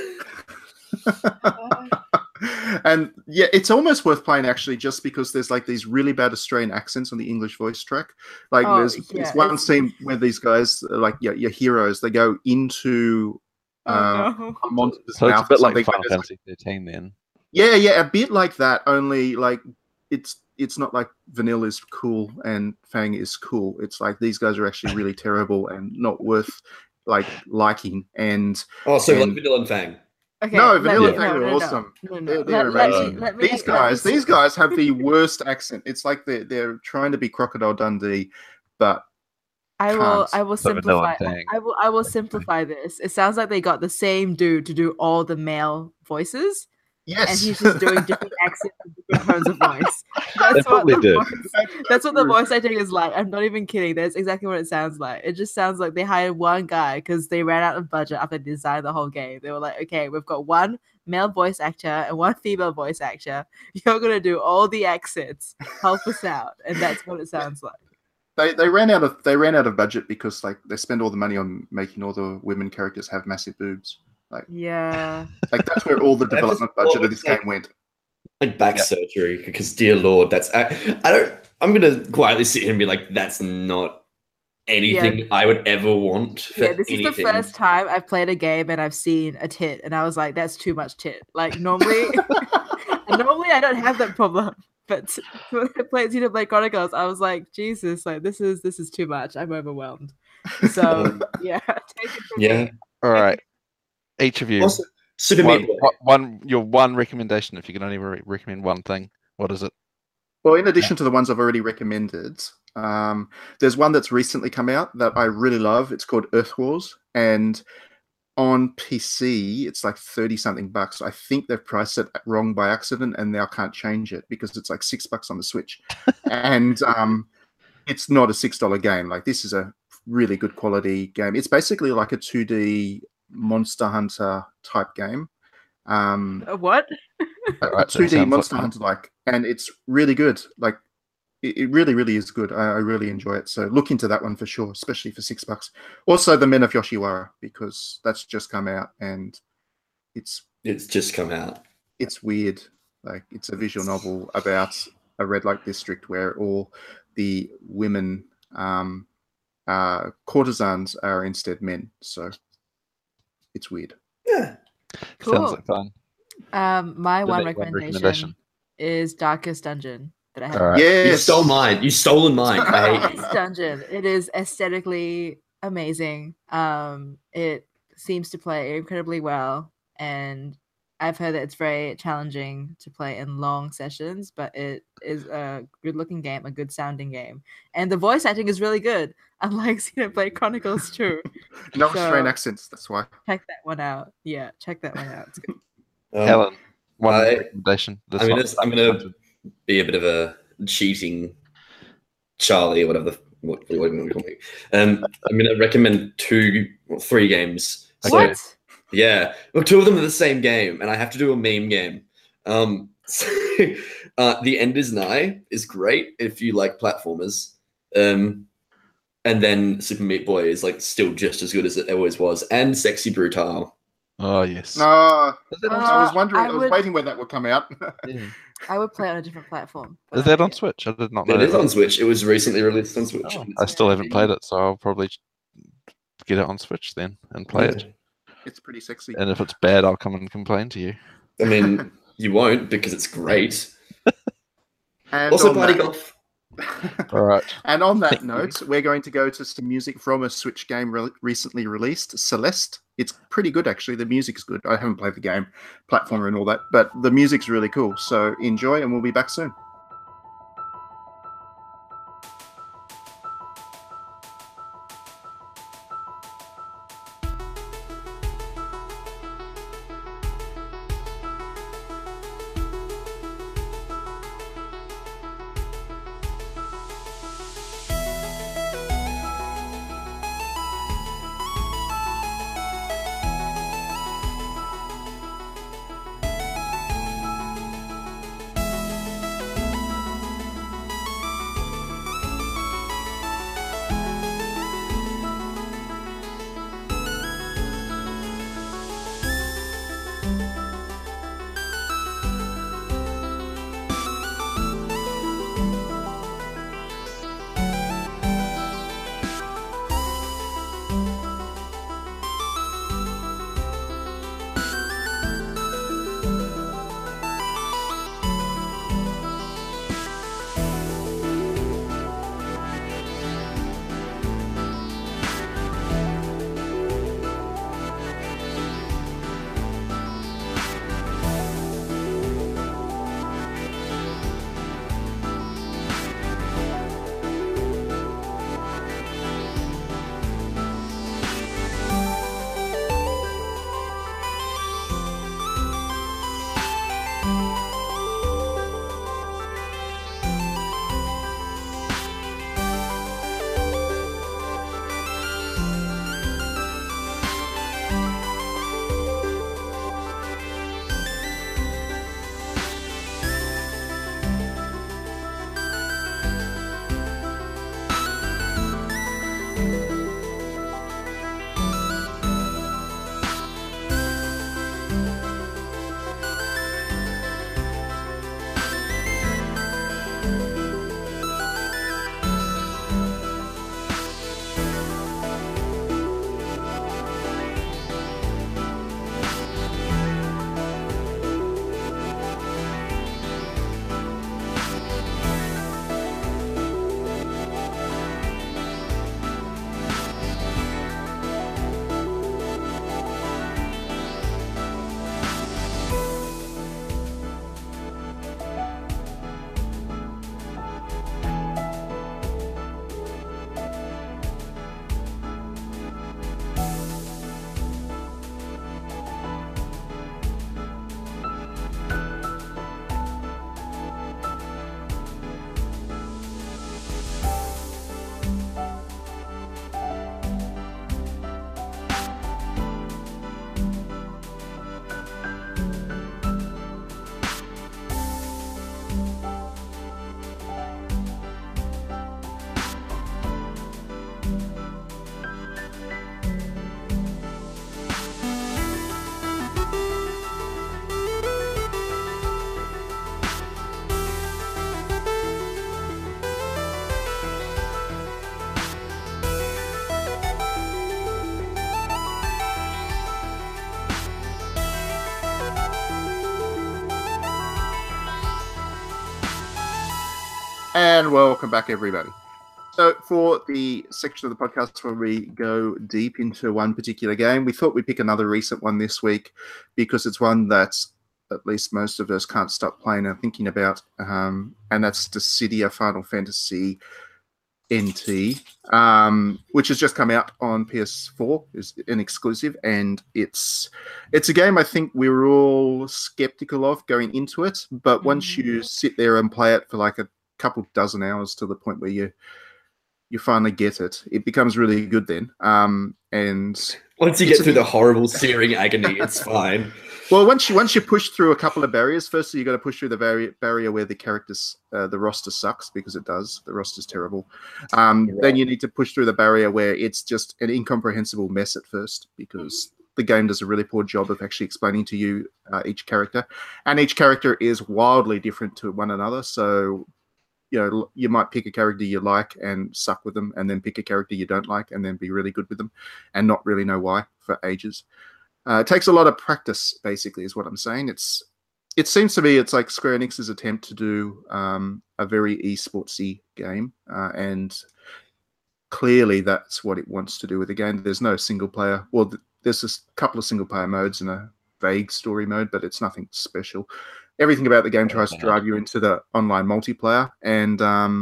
S1: And yeah, it's almost worth playing actually, just because there's like these really bad Australian accents on the English voice track. Like there's one scene where these guys, like your heroes, they go into a monster's
S4: So it's
S1: mouth
S4: a bit
S1: or
S4: like
S1: something,
S4: Final
S1: but
S4: Fantasy 13 then.
S1: yeah, a bit like that. Only like it's not like Vanilla is cool and Fang is cool. It's like these guys are actually really terrible and not worth like liking. And
S2: like Vanilla and Fang.
S3: Okay,
S1: no, Vanilla and Fang are awesome.
S3: No.
S1: They're amazing. These guys have the worst accent. It's like they're trying to be Crocodile Dundee, but
S3: I will simplify.
S4: Thing.
S3: I will simplify this. It sounds like they got the same dude to do all the male voices.
S1: Yes,
S3: and he's just doing different accents and different tones of voice. That's what the voice acting is like. I'm not even kidding. That's exactly what it sounds like. It just sounds like they hired one guy because they ran out of budget after they designed the whole game. They were like, okay, we've got one male voice actor and one female voice actor. You're gonna do all the accents. Help us out, and that's what it sounds like.
S1: They ran out of budget because like they spend all the money on making all the women characters have massive boobs. Like
S3: yeah,
S1: like that's where all the development budget of this game went.
S5: like back surgery, because dear Lord, that's I'm gonna quietly sit here and be like, that's not anything I would ever want for
S3: this
S5: anything.
S3: is the first time I've played a game and I've seen a tit, and I was like, that's too much tit. Like normally I don't have that problem, but when I played Xenoblade Chronicles, I was like, Jesus, like this is too much. I'm overwhelmed. So take it from me.
S4: All right, each of you.
S5: Also, Super Meat Boy.
S4: Your one recommendation. If you can only recommend one thing, what is it?
S1: Well, in addition to the ones I've already recommended, there's one that's recently come out that I really love. It's called Earth Wars, and on PC it's like 30-something bucks. I think they've priced it wrong by accident, and now can't change it because it's like $6 on the Switch, and it's not a $6 game. Like this is a really good quality game. It's basically like a 2D Monster Hunter type game.
S3: What?
S1: A 2D Monster Hunter like, and it's really good. Like it really, really is good. I really enjoy it. So look into that one for sure, especially for $6. Also, The Men of Yoshiwara, because that's just come out and it's
S5: just come out.
S1: It's weird. Like it's a visual novel about a red light district where all the women courtesans are instead men. So it's weird.
S5: Yeah.
S3: Cool.
S4: Sounds like fun.
S3: My one recommendation is Darkest Dungeon that I have.
S1: Right. Yes.
S5: You stole mine. You stolen mine. I hate
S3: Darkest Dungeon. It is aesthetically amazing. It seems to play incredibly well, and I've heard that it's very challenging to play in long sessions, but it is a good-looking game, a good-sounding game, and the voice acting is really good. Unlike Xenoblade Chronicles 2.
S1: No Australian accents, that's why.
S3: Check that one out. Yeah, check that one out. It's good.
S4: Helen, one recommendation.
S5: I'm gonna be a bit of a cheating Charlie or whatever. What do you want to call me? I'm gonna recommend 3 games.
S3: What?
S5: So, yeah, well, 2 of them are the same game, and I have to do a meme game. So, The End Is Nigh is great if you like platformers. And then Super Meat Boy is like still just as good as it always was, and Sexy Brutal.
S4: Oh yes.
S1: I was wondering. I was waiting where that would come out.
S3: I would play it on a different platform.
S4: Is that on Switch? I did not know.
S5: It is on Switch. It was recently released on Switch.
S4: Oh, I still haven't played it, so I'll probably get it on Switch then and play it.
S1: It's pretty sexy.
S4: And if it's bad, I'll come and complain to you.
S5: I mean, you won't because it's great.
S1: And
S5: also, Party Golf.
S4: All right.
S1: And on that note, we're going to go to some music from a Switch game recently released, Celeste. It's pretty good, actually. The music's good. I haven't played the game, platformer and all that, but the music's really cool. So enjoy, and we'll be back soon. And welcome back, everybody. So for the section of the podcast where we go deep into one particular game, we thought we'd pick another recent one this week because it's one that at least most of us can't stop playing and thinking about, and that's Dissidia Final Fantasy NT, which has just come out on PS4, is an exclusive, and it's a game I think we were all skeptical of going into it, but once you sit there and play it for like a couple dozen hours to the point where you finally get it, it becomes really good then. And
S5: once you get through the horrible searing agony, it's fine.
S1: Well, once you push through a couple of barriers, firstly you got to push through the barrier where the characters, the roster sucks, because it does. The roster's terrible. Then you need to push through the barrier where it's just an incomprehensible mess at first, because the game does a really poor job of actually explaining to you each character, and each character is wildly different to one another. So you might pick a character you like and suck with them, and then pick a character you don't like and then be really good with them and not really know why for ages. It takes a lot of practice, basically, is what I'm saying. It seems to me it's like Square Enix's attempt to do a very esportsy game, and clearly that's what it wants to do with the game. There's no single player. Well, there's a couple of single player modes and a vague story mode, but it's nothing special. Everything about the game tries to drive you into the online multiplayer, and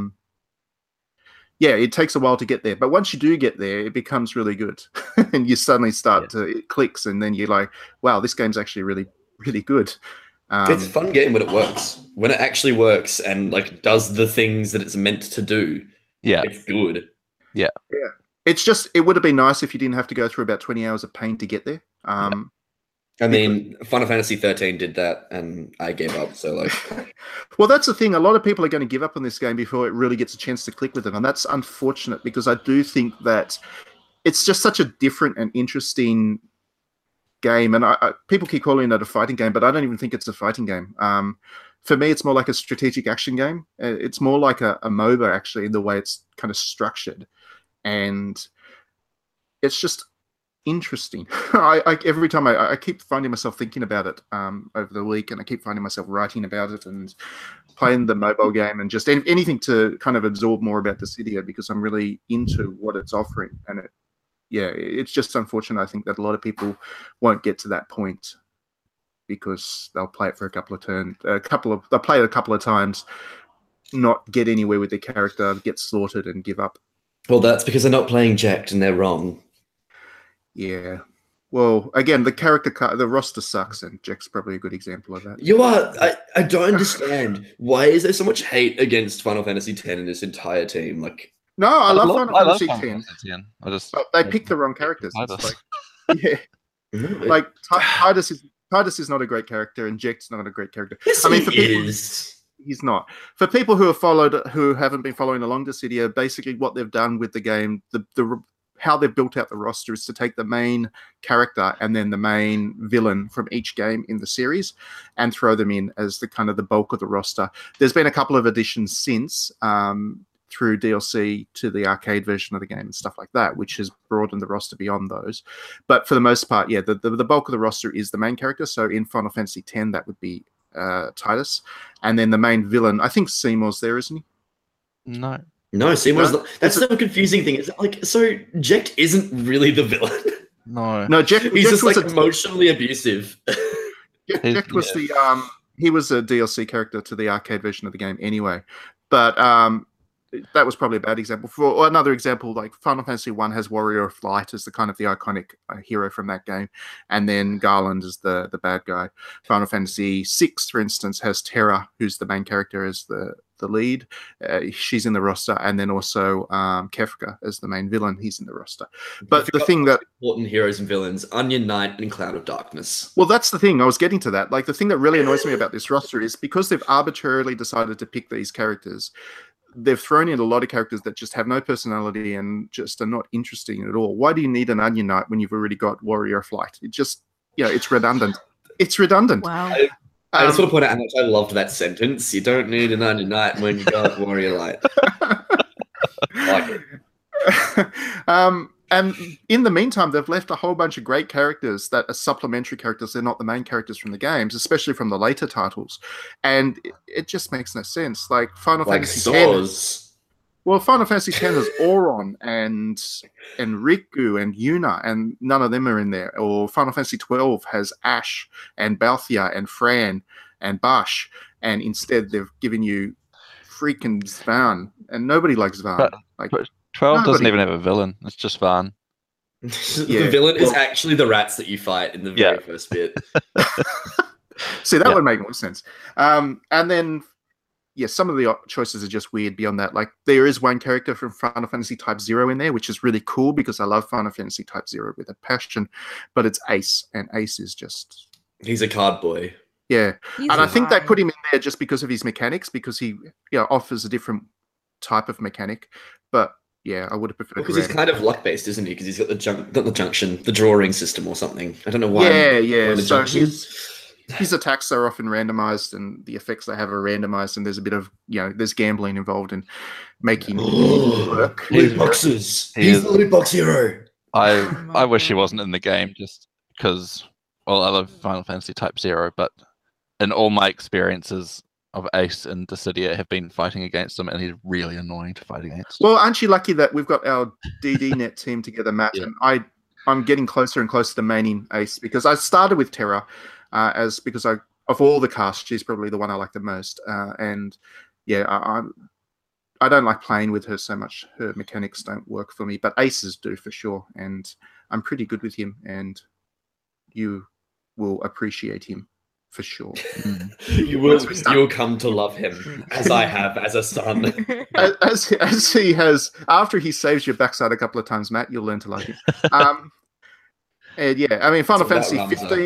S1: it takes a while to get there. But once you do get there, it becomes really good, and you suddenly start to, it clicks, and then you're like, wow, this game's actually really, really good.
S5: It's a fun game when it works. When it actually works and like does the things that it's meant to do.
S4: Yeah,
S5: it's good.
S1: Yeah. It's just, it would have been nice if you didn't have to go through about 20 hours of pain to get there.
S5: I mean, Final Fantasy 13 did that, and I gave up. So, like,
S1: well, that's the thing. A lot of people are going to give up on this game before it really gets a chance to click with them, and that's unfortunate, because I do think that it's just such a different and interesting game. And people keep calling it a fighting game, but I don't even think it's a fighting game. For me, it's more like a strategic action game. It's more like a MOBA, actually, in the way it's kind of structured, and it's just interesting. Every time I keep finding myself thinking about it over the week, and I keep finding myself writing about it and playing the mobile game, and just anything to kind of absorb more about Dissidia, because I'm really into what it's offering. And it's just unfortunate, I think, that a lot of people won't get to that point, because they'll play it for a couple of turns, they'll play it a couple of times, not get anywhere with their character, get slaughtered, and give up.
S5: Well, that's because they're not playing Jacked, and they're wrong.
S1: Yeah. Well, again, the roster sucks, and Jack's probably a good example of that.
S5: I don't understand. Why is there so much hate against Final Fantasy X in this entire team? Like,
S1: no, I love Final Fantasy X. But they picked the wrong characters. Like Tidus is not a great character, and Jack's not a great character.
S5: Yes,
S1: he's not. For people who haven't been following along Dissidia, basically what they've done with the game, how they've built out the roster is to take the main character and then the main villain from each game in the series and throw them in as the kind of the bulk of the roster. There's been a couple of additions since through DLC to the arcade version of the game and stuff like that, which has broadened the roster beyond those. But for the most part, the bulk of the roster is the main character. So in Final Fantasy X, that would be Tidus. And then the main villain, I think Seymour's there, isn't he?
S5: No, Seymour's not. That's the confusing thing. It's like, so Jack isn't really the villain.
S1: No, Jack.
S5: He's just like emotionally abusive.
S1: Jack was he was a DLC character to the arcade version of the game anyway. But that was probably a bad example. For another example, like Final Fantasy I has Warrior of Light as the kind of the iconic hero from that game, and then Garland is the bad guy. Final Fantasy VI, for instance, has Terra, who's the main character, as the lead. She's in the roster, and then also Kefka as the main villain. He's in the roster. But the thing that
S5: important heroes and villains, Onion Knight and Cloud of Darkness.
S1: Well, that's the thing. I was getting to that. Like, the thing that really annoys me about this roster is because they've arbitrarily decided to pick these characters, they've thrown in a lot of characters that just have no personality and just are not interesting at all. Why do you need an Onion Knight when you've already got Warrior of Light? It just, it's redundant. It's redundant.
S3: Wow.
S5: I just want to point out how much I loved that sentence. You don't need an Onion Knight when you got Warrior Light. Like it.
S1: And in the meantime, they've left a whole bunch of great characters that are supplementary characters. They're not the main characters from the games, especially from the later titles. And it just makes no sense. Like Final Fantasy X. Well, Final Fantasy X has Auron and Riku and Yuna, and none of them are in there. Or Final Fantasy 12 has Ash and Balthia and Fran and Bash, and instead they've given you freaking Zvan, and nobody likes Zvan.
S4: But 12 doesn't even have a villain. It's just Zvan.
S5: The villain is actually the rats that you fight in the very first bit.
S1: See, that would make more sense. And then, some of the choices are just weird beyond that. Like, there is one character from Final Fantasy Type 0 in there, which is really cool because I love Final Fantasy Type 0 with a passion, but it's Ace, and Ace is just...
S5: He's a card boy.
S1: Yeah. And I think they put him in there just because of his mechanics, because he offers a different type of mechanic. But, yeah, I would have preferred...
S5: Because he's kind of luck-based, isn't he? Because he's got the drawing system or something. I don't know why.
S1: Yeah. So his attacks are often randomized, and the effects they have are randomized, and there's a bit of, there's gambling involved in making it work.
S5: Loot boxes. He's the loot box hero.
S4: I wish he wasn't in the game just because, well, I love Final Fantasy Type 0, but in all my experiences of Ace and Dissidia have been fighting against him, and he's really annoying to fight against.
S1: Well, aren't you lucky that we've got our DDNet team together, Matt? And I'm getting closer and closer to maining Ace, because I started with Terra, because of all the cast, she's probably the one I like the most. And I don't like playing with her so much. Her mechanics don't work for me, but Aces do for sure. And I'm pretty good with him, and you will appreciate him for sure.
S5: You'll come to love him, as I have as a son.
S1: as he has, after he saves your backside a couple of times, Matt, you'll learn to like him. And I mean, Final Fantasy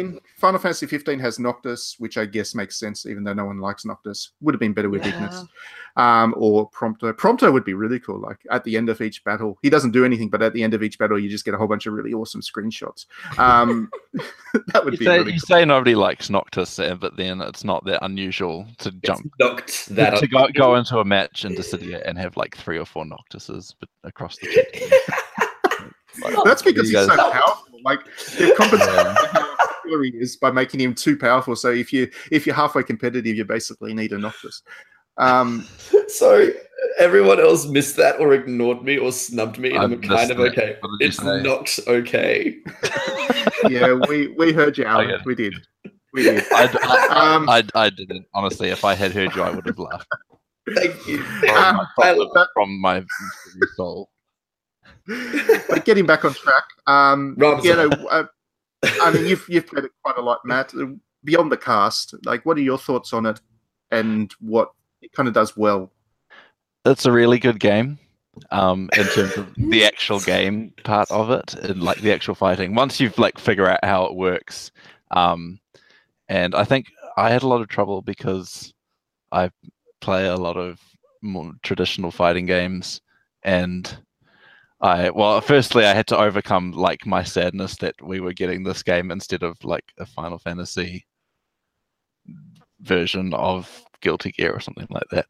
S1: 15 has Noctis, which I guess makes sense, even though no one likes Noctis. Would have been better with Ignis. Or Prompto. Prompto would be really cool. Like, at the end of each battle, he doesn't do anything, but at the end of each battle, you just get a whole bunch of really awesome screenshots. That would be really cool.
S4: You say nobody likes Noctis, but then it's not that unusual to go into a match in Dissidia and have like 3 or 4 Noctises across the chat.
S1: That's because he's so powerful. Like, they've compensated for how popular he is by making him too powerful. So if you're halfway competitive, you basically need a Noctis.
S5: Sorry, everyone else missed that or ignored me or snubbed me, and I'm kind of okay. It's not okay.
S1: Yeah, we heard you, Alan. We did.
S4: I didn't. Honestly, if I had heard you, I would have laughed.
S5: Thank you.
S4: From my soul.
S1: But getting back on track, I mean, you've played it quite a lot, Matt. Beyond the cast, like, what are your thoughts on it, and what it kind of does well?
S4: It's a really good game, in terms of the actual game part of it, and like the actual fighting. Once you've figure out how it works, and I think I had a lot of trouble because I play a lot of more traditional fighting games, and firstly, I had to overcome my sadness that we were getting this game instead of a Final Fantasy version of Guilty Gear or something like that.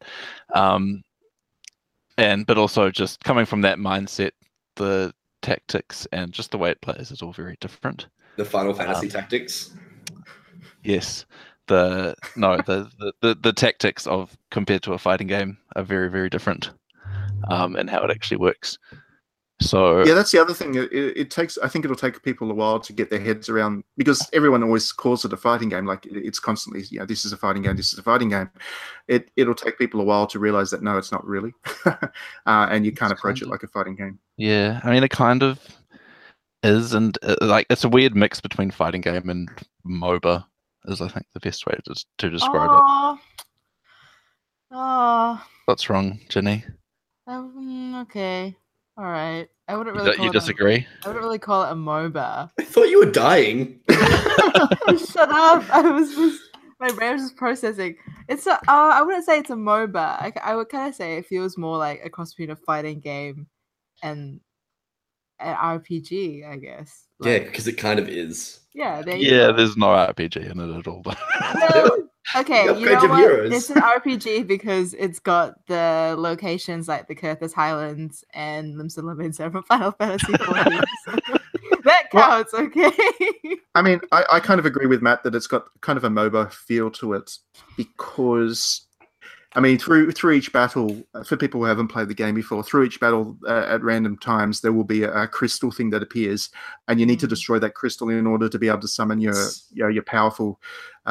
S4: But also just coming from that mindset, the tactics and just the way it plays is all very different.
S5: The Final Fantasy tactics?
S4: Yes. The tactics compared to a fighting game are very, very different, and how it actually works. So
S1: that's the other thing. It takes. I think it'll take people a while to get their heads around, because everyone always calls it a fighting game. Like, it's constantly, this is a fighting game. This is a fighting game. It'll take people a while to realize that no, it's not really, and you can't approach it like a fighting game.
S4: Yeah, I mean, it kind of is, and it's a weird mix between fighting game and MOBA. Is I think the best way to describe it. What's wrong, Jenny?
S3: Okay. All right. I wouldn't
S4: really. You disagree?
S3: I wouldn't really call it a MOBA.
S5: I thought you were dying.
S3: Shut up! My brain was just processing. I wouldn't say it's a MOBA. I would kind of say it feels more like a cross between a fighting game and an RPG, I guess.
S5: Yeah, because it kind of is.
S3: Yeah.
S4: There's no RPG in it at all.
S3: Okay,
S5: You
S3: you know
S5: upgrade your
S3: what?
S5: heroes.
S3: It's an RPG because it's got the locations like the Kurthus Highlands and Limsa Limits from Final Fantasy XIV. That counts, okay?
S1: I mean, I kind of agree with Matt that it's got kind of a MOBA feel to it because, I mean, through each battle, for people who haven't played the game before, through each battle at random times, there will be a crystal thing that appears, and you need to destroy that crystal in order to be able to summon your powerful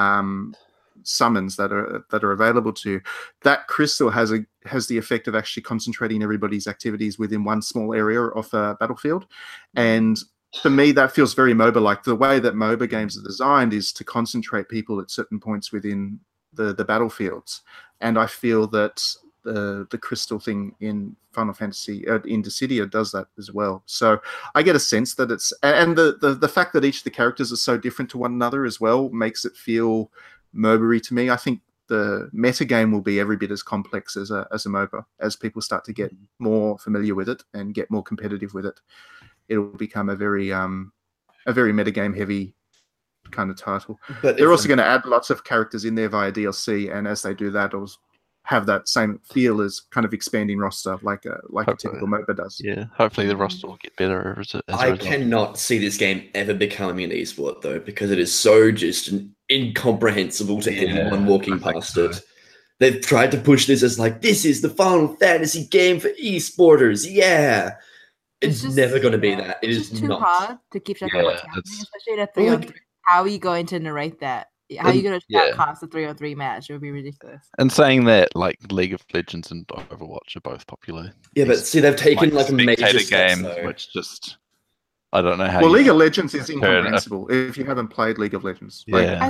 S1: summons that are available to you. That crystal has the effect of actually concentrating everybody's activities within one small area of a battlefield, and for me, that feels very MOBA-like. The way that MOBA games are designed is to concentrate people at certain points within the battlefields. And I feel that the crystal thing in Final Fantasy, in Dissidia, does that as well. So I get a sense that it's... And the fact that each of the characters are so different to one another as well makes it feel MOBA-y to me. I think the meta game will be every bit as complex as a MOBA. As people start to get more familiar with it and get more competitive with it, it'll become a very metagame heavy kind of title. But they're also going to add lots of characters in there via DLC, and as they do that, it'll have that same feel as kind of expanding roster like a typical MOBA does.
S4: Yeah, hopefully the roster will get better as a
S5: I
S4: result.
S5: cannot see this game ever becoming an esport though, because it is so just incomprehensible to anyone walking past it. They've tried to push this as like, this is the Final Fantasy game for esporters. Yeah. It's just never going to be that. It is
S3: too
S5: not
S3: hard to keep track of what's happening, especially at 3-on-3. How are you going to narrate that? How are you going to shoutcast a 3-on-3 match? It would be ridiculous.
S4: And saying that, like League of Legends and Overwatch are both popular.
S5: Yeah, but see, they've taken like a major
S4: game, which just I don't know how.
S1: Well, League of Legends is incomprehensible if you haven't played League of Legends. Like,
S4: yeah,
S3: I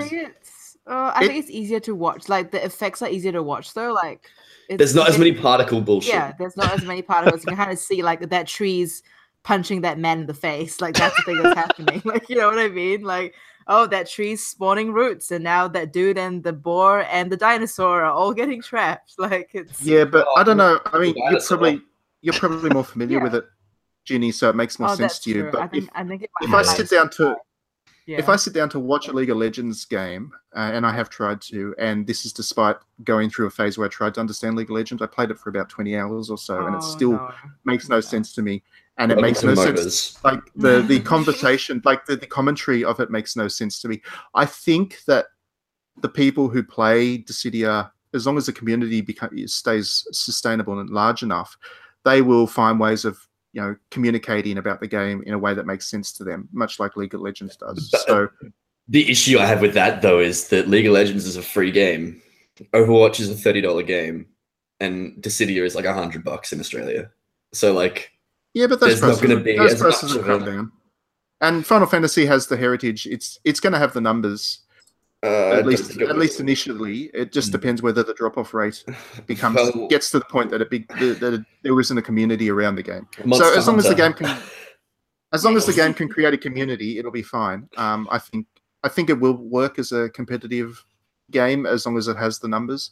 S3: think it's easier to watch. Like the effects are easier to watch, though. Like
S5: there's not as many particle bullshit.
S3: Yeah, there's not as many particles. You can kind of see like that tree's punching that man in the face. Like that's the thing that's happening. Like, you know what I mean? Like, oh, that tree's spawning roots, and now that dude and the boar and the dinosaur are all getting trapped. Like it's
S1: but I don't know. I mean, you're probably more familiar with it, Ginny, so it makes more sense to you.
S3: True.
S1: But
S3: I think
S1: if I sit down to if I sit down to watch a League of Legends game, and I have tried to, and this is despite going through a phase where I tried to understand League of Legends, I played it for about 20 hours or so, and it still makes no sense to me. And it makes no sense. Like the conversation, like the commentary of it makes no sense to me. I think that the people who play Dissidia, as long as the community stays sustainable and large enough, they will find ways of communicating about the game in a way that makes sense to them, much like League of Legends does. So
S5: the issue I have with that though is that League of Legends is a free game, Overwatch is a $30 game, and Dissidia is like $100 in Australia. So like,
S1: yeah, but those prices will come down. And Final Fantasy has the heritage. It's going to have the numbers. At least initially, it just depends whether the drop-off rate gets to the point that there isn't a community around the game. So as long as the game can create a community, it'll be fine. I think it will work as a competitive game as long as it has the numbers.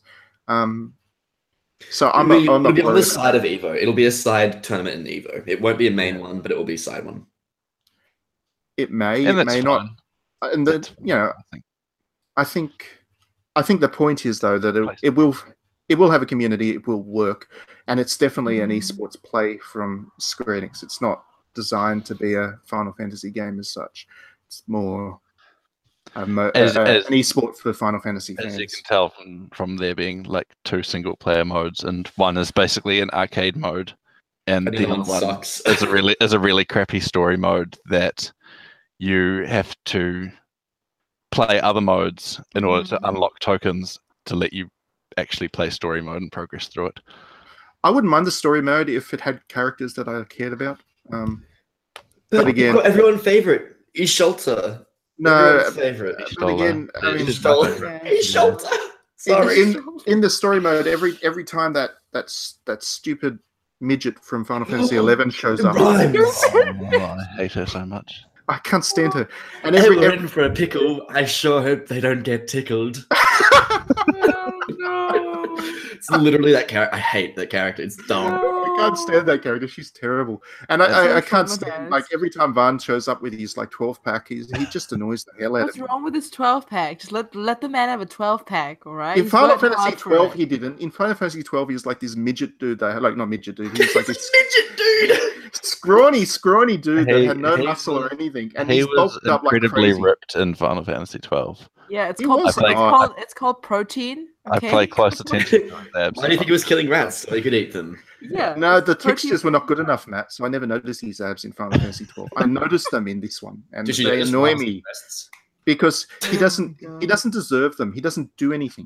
S1: So it'll be on the side of
S5: Evo. It'll be a side tournament in Evo. It won't be a main one, but it will be a side one.
S1: It may not. And I think the point is though that it will have a community, it will work, and it's definitely an esports play from Square Enix. It's not designed to be a Final Fantasy game as such. It's more an esport for Final Fantasy fans.
S4: As you can tell from there being like 2 single player modes, and one is basically an arcade mode, and the other one is a really crappy story mode that you have to play other modes in order to unlock tokens to let you actually play story mode and progress through it.
S1: I wouldn't mind the story mode if it had characters that I cared about. But again,
S5: everyone's favorite is Shelter.
S1: No,
S5: favorite.
S1: But again, I mean,
S5: Shelter. Sorry.
S1: In the story mode, every time that stupid midget from Final Fantasy XI shows up,
S4: I hate her so much.
S1: I can't stand her. And
S5: we're in for a pickle. I sure hope they don't get tickled.
S3: Oh, no.
S5: It's literally that character. I hate that character. It's dumb.
S1: can't stand that character. She's terrible, and I can't stand like every time Vaan shows up with his like 12-pack, he just annoys the hell out of me.
S3: What's wrong with his 12-pack? Just let the man have a 12-pack, all right?
S1: In Final Fantasy 12, he didn't. In Final Fantasy 12, he was like this midget dude. Like not midget dude. He was like this
S5: midget dude,
S1: scrawny dude that had no muscle or anything, and
S4: he was incredibly ripped in Final Fantasy 12.
S3: Yeah, it's called protein. Okay?
S4: I pay close attention to his abs.
S5: Why do you think he was killing rats so he could eat them?
S3: Yeah.
S1: No, the textures were not good enough, Matt. So I never noticed his abs in Final Fantasy 12. I noticed them in this one, and they annoy me because he doesn't deserve them. He doesn't do anything.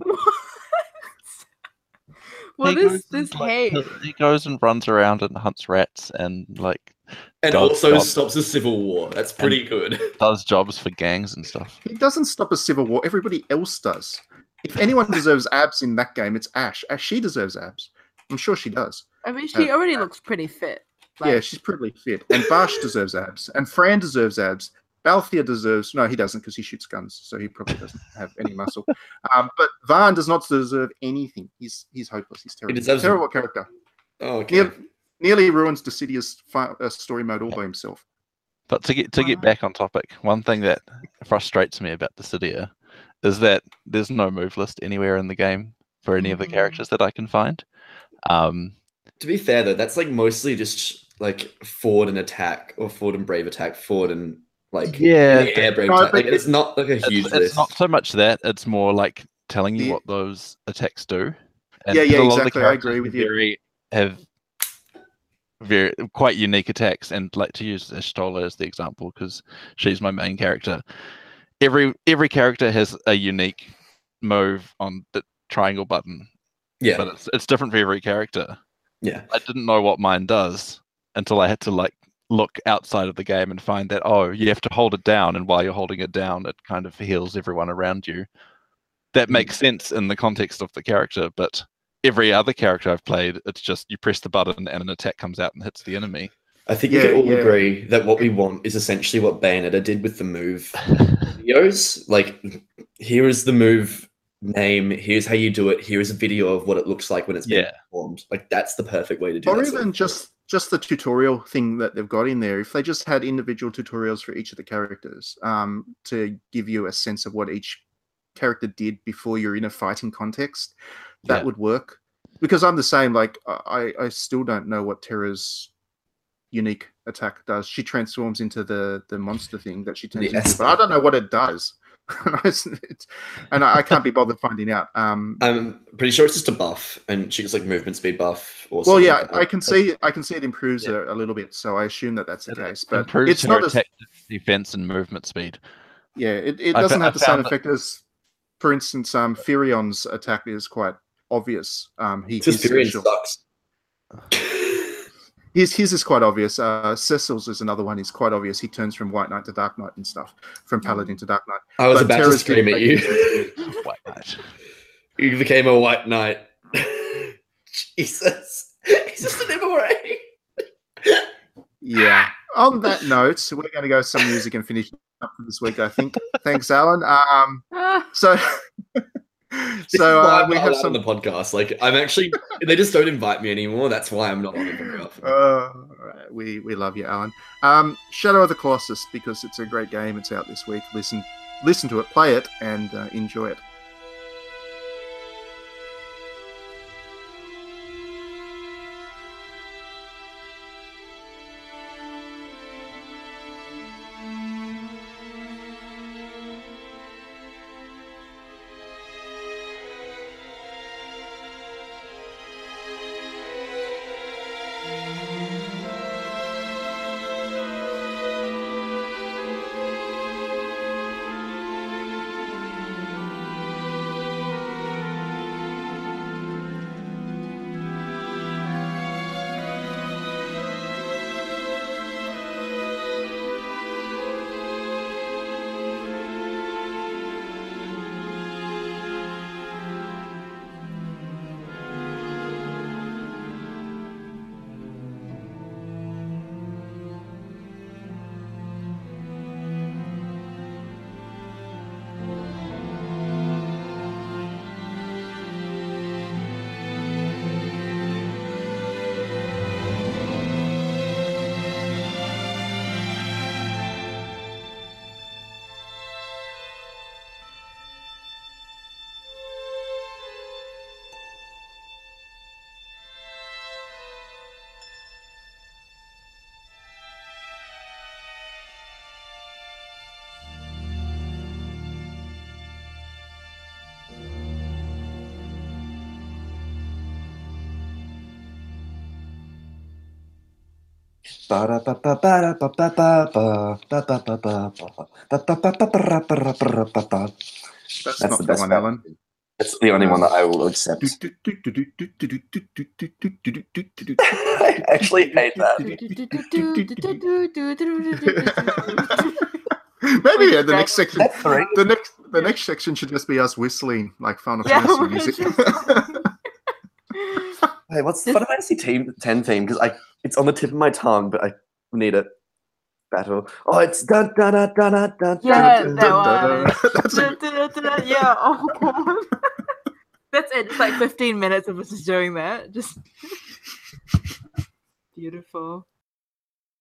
S3: What is this hate?
S4: He goes and runs around and hunts rats and
S5: also stops a civil war. That's pretty good.
S4: Does jobs for gangs and stuff.
S1: He doesn't stop a civil war. Everybody else does. If anyone deserves abs in that game, it's Ash. She deserves abs. I'm sure she does.
S3: I mean, she already looks pretty fit.
S1: Yeah, she's pretty fit. And Bash deserves abs. And Fran deserves abs. Balthier deserves... No, he doesn't because he shoots guns, so he probably doesn't have any muscle. But Vaan does not deserve anything. He's hopeless. He's terrible. He's a terrible character.
S5: Oh, okay.
S1: Nearly ruins Dissidia's story mode all by himself.
S4: But to get back on topic, one thing that frustrates me about Dissidia is that there's no move list anywhere in the game for any of the characters that I can find.
S5: To be fair, though, that's like mostly just like forward and attack, or forward and brave attack, forward and air brave attack. Like, it's not like a huge list.
S4: It's not so much that, it's more like telling you what those attacks do.
S1: And exactly. I agree with you.
S4: Have very quite unique attacks, and like to use Y'shtola as the example because she's my main character. Every character has a unique move on the triangle button.
S5: Yeah,
S4: but it's different for every character.
S5: Yeah,
S4: I didn't know what mine does until I had to look outside of the game and find that you have to hold it down, and while you're holding it down, it kind of heals everyone around you. That makes sense in the context of the character, but every other character I've played, it's just you press the button and an attack comes out and hits the enemy.
S5: I think we can all agree that what we want is essentially what Bayonetta did with the move videos. Like, here is the move name, here's how you do it, here is a video of what it looks like when it's being performed. Like, that's the perfect way to do it.
S1: Or even just the tutorial thing that they've got in there. If they just had individual tutorials for each of the characters to give you a sense of what each character did before you're in a fighting context, that would work. Because I'm the same. Like, I still don't know what Terra's unique attack does. She transforms into the monster thing that she turns into, but I don't know what it does. And I can't be bothered finding out.
S5: I'm pretty sure it's just a buff, and she gets like movement speed buff. Or
S1: well, yeah, I can see it improves a little bit, so I assume that's the case. But it's not as
S4: defense and movement speed.
S1: Yeah, it doesn't have the same effect as, for instance, Firion's attack is quite obvious.
S5: Firion sucks.
S1: His is quite obvious. Cecil's is another one. He's quite obvious. He turns from White Knight to Dark Knight and stuff, from Paladin to Dark Knight.
S5: I was about to scream at you.
S4: White Knight.
S5: You became a White Knight. Jesus. He's just an MRA.
S1: Yeah. On that note, we're going to go some music and finish up for this week, I think. Thanks, Alan. So we have some
S5: on the podcast. Like, I'm actually, they just don't invite me anymore. That's why I'm not on it very often.
S1: We love you, Alan. Shadow of the Colossus, because it's a great game. It's out this week. Listen to it, play it, and enjoy it.
S2: That's
S1: not the one, Alan.
S2: It's the only one that I will accept. I actually hate that.
S1: Maybe the next section. The next section should just be us whistling like Final Fantasy music.
S2: Hey, what's the Final Fantasy 10 theme? Because it's on the tip of my tongue, but I need it. Battle. Oh, it's dun dun dun dun dun dun.
S3: Yeah, yeah. Oh god. That's it. It's like 15 minutes of us just doing that. Just beautiful.